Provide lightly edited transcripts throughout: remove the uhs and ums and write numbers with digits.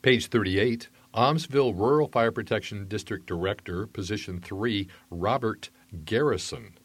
Page 38, Almsville Rural Fire Protection District Director, Position 3, Robert Garrison,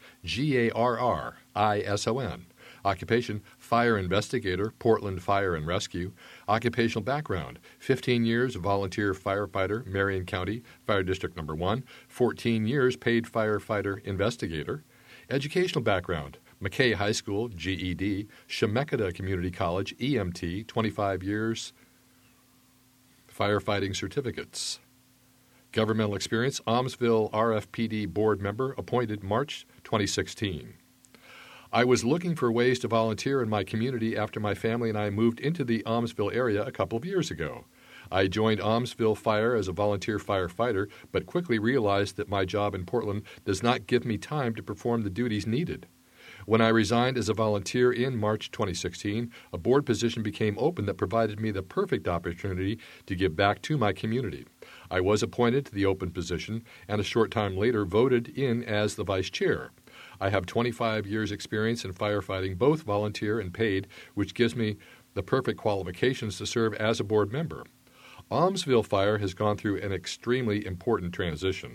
Garrison. Occupation, Fire Investigator, Portland Fire and Rescue. Occupational background, 15 years volunteer firefighter, Marion County, Fire District Number 1, 14 years paid firefighter investigator. Educational background, McKay High School, GED, Chemeketa Community College, EMT, 25 years firefighting certificates. Governmental experience, Almsville RFPD board member, appointed March 2016. I was looking for ways to volunteer in my community after my family and I moved into the Almsville area a couple of years ago. I joined Almsville Fire as a volunteer firefighter, but quickly realized that my job in Portland does not give me time to perform the duties needed. When I resigned as a volunteer in March 2016, a board position became open that provided me the perfect opportunity to give back to my community. I was appointed to the open position and a short time later voted in as the vice chair. I have 25 years' experience in firefighting, both volunteer and paid, which gives me the perfect qualifications to serve as a board member. Almsville Fire has gone through an extremely important transition.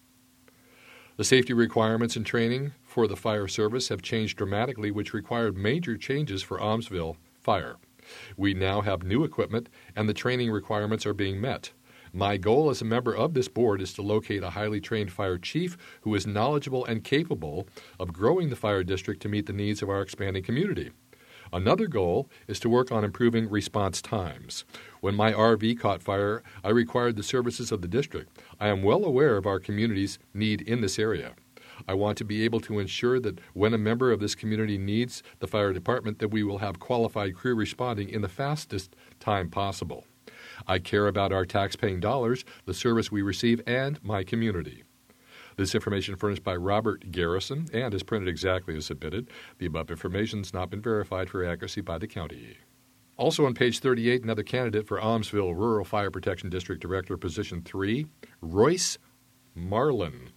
The safety requirements and training for the fire service have changed dramatically, which required major changes for Almsville Fire. We now have new equipment, and the training requirements are being met. My goal as a member of this board is to locate a highly trained fire chief who is knowledgeable and capable of growing the fire district to meet the needs of our expanding community. Another goal is to work on improving response times. When my RV caught fire, I required the services of the district. I am well aware of our community's need in this area. I want to be able to ensure that when a member of this community needs the fire department, that we will have qualified crew responding in the fastest time possible. I care about our tax-paying dollars, the service we receive, and my community. This information furnished by Robert Garrison and is printed exactly as submitted. The above information has not been verified for accuracy by the county. Also on page 38, another candidate for Almsville Rural Fire Protection District Director, Position 3, Royce Marlin,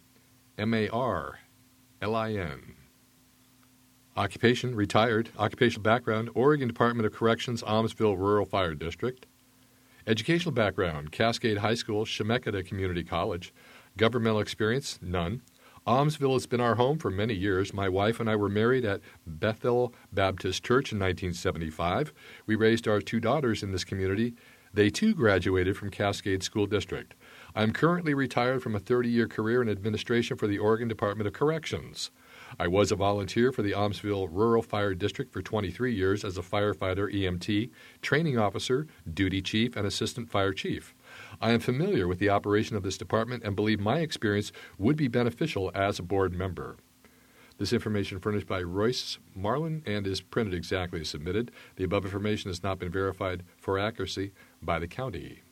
Marlin. Occupation, retired. Occupational background, Oregon Department of Corrections, Almsville Rural Fire District. Educational background, Cascade High School, Chemeketa Community College. Governmental experience, none. Almsville has been our home for many years. My wife and I were married at Bethel Baptist Church in 1975. We raised our 2 daughters in this community. They too graduated from Cascade School District. I'm currently retired from a 30-year career in administration for the Oregon Department of Corrections. I was a volunteer for the Almsville Rural Fire District for 23 years as a firefighter, EMT, training officer, duty chief, and assistant fire chief. I am familiar with the operation of this department and believe my experience would be beneficial as a board member. This information furnished by Royce Marlin and is printed exactly as submitted. The above information has not been verified for accuracy by the county.